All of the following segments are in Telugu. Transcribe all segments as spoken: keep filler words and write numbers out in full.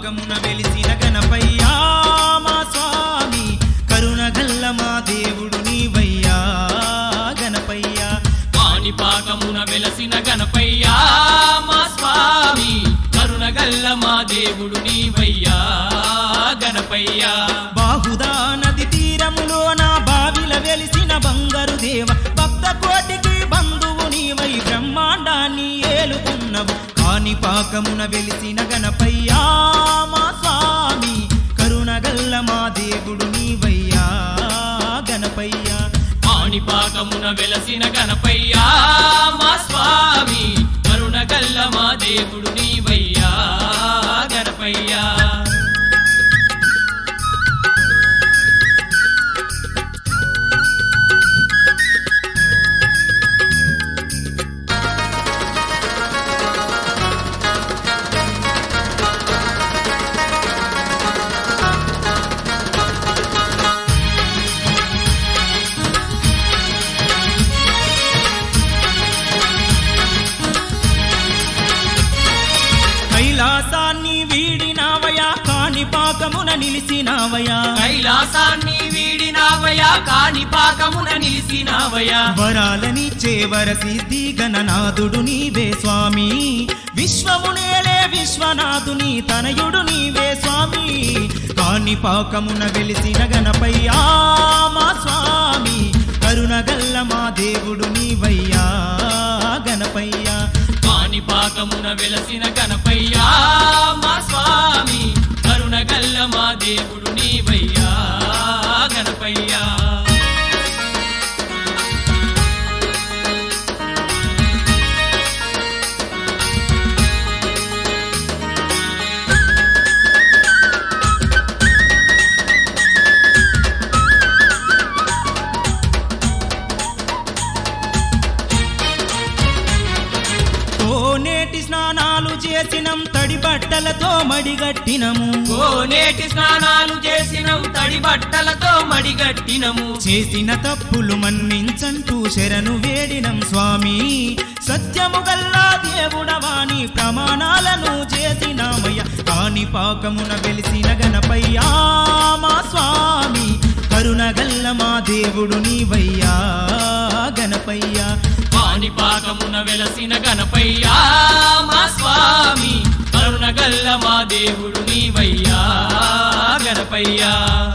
కాణిపాకమున వెలిసిన గణపయ్యా మా స్వామి కరుణగల్ల మా దేవుడు నీవయ్యా గణపయ్యా కాణిపాకమున వెలసిన గణపయ్యా మా స్వామి కరుణగల్ల మా దేవుడు నీవయ్యా గణపయ్యా బాహుదా నది తీరములో నా బావిల వెలిసిన బంగారు దేవ భక్త కోటికి బంధువు నీవై బ్రహ్మాండాన్ని ఏలుకున్నవు కాణిపాకమున వెలిసిన గణపయ్యా మా స్వామి కరుణగల్ల మా దేవుడు నీవయ్యా గణపయ్యా కాణిపాకమున వెలసిన గణపయ్యా మా స్వామి కరుణగల్ల మా దేవుడు నీవయ్యా గణపయ్యా కైలాసాన్ని వీడినావయా కాణిపాకమున నిలిసినావయా కైలాసాన్ని వీడినావయా కాణిపాకమున నిలిసినావయా వరాలనిచ్చే వరసిద్ధి గణనాథుడు నీవే స్వామి విశ్వమునేలే విశ్వనాథుని తనయుడు నీవే స్వామి కాణిపాకమున వెలిసిన గణపయ్యా మా స్వామి కరుణగల్ల మా దేవుడు నీవయ్యా గణపయ్యా కాణిపాకమున వెలసిన గణపయ్యా మా స్వామి కరుణగల్ల మా దేవుడు నీవయ్యా గణపయ్యా కోనేటి స్నానాలు చేసినం తడి బట్టలతో మడిగట్టినము కోనేటి స్నానాలు చేసినం తడి బట్టలతో మడిగట్టినము చేసిన తప్పులు మన్నించంటూ శరణు వేడినం స్వామి సత్యము గల్లా దేవుడవాని ప్రమాణాలను చేసినామయ్య కాణిపాకమున వెలిసిన గణపయ్యా మా స్వామి కరుణగల్ల మా దేవుడు నీవయ్యా గణపయ్యా కాణిపాకమున వెలసిన గణపయ్యా మా స్వామి కరుణగల్ల మా దేవుడు నీవయ్యా గణపయ్యా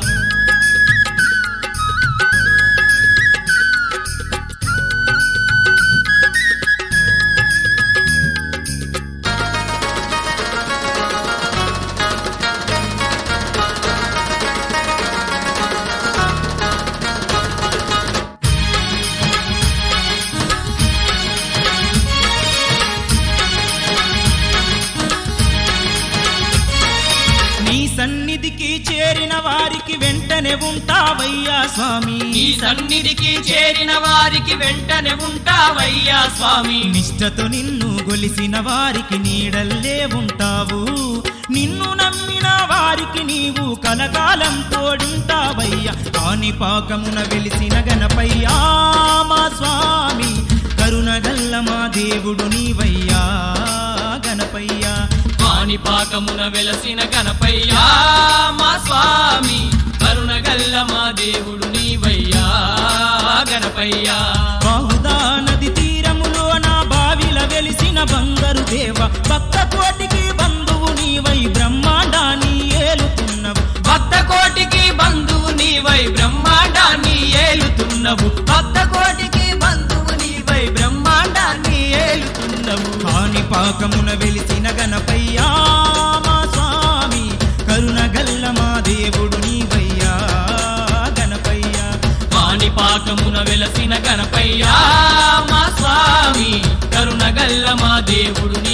సన్నిధికి చేరిన వారికి వెంటనే ఉంటావయ్యా స్వామి నీ సన్నిధికి చేరిన వారికి వెంటనే ఉంటావయ్యా స్వామి నిష్టతో నిన్ను గొలిసిన వారికి నీడల్లే ఉంటావు నిన్ను నమ్మిన వారికి నీవు కలకాలం తోడుంటావయ్యా కాణిపాకమున వెలిసిన గణపయ్యా మా స్వామి కరుణగల్ల మా దేవుడు నీవయ్యా గణపయ్యా కాణిపాకమున వెలసిన గణపయ్యా మా స్వామి కరుణగల్ల మా దేవుడు నీవయ్యా గణపయ్యా బాహుదా నది తీరములో నా బావిల వెలిసిన బంగారు దేవ భక్త కోటికి బంధువు నీవై బ్రహ్మాండాన్ని ఏలుతున్నవు భక్త కోటికి బంధువు నీవై బ్రహ్మాండాన్ని ఏలుతున్నవు భక్త కోటికి బంధువు నీవై బ్రహ్మాండాన్ని ఏలుతున్నవు కాణిపాకమున వెలిసిన గణపయ్యా మా స్వామి కరుణగల్ల మా దేవుడు నీవయ్యా గణపయ్యా కాణిపాకమున వెలసిన గణపయ్యా మా స్వామి కరుణగల్ల మా దేవుడు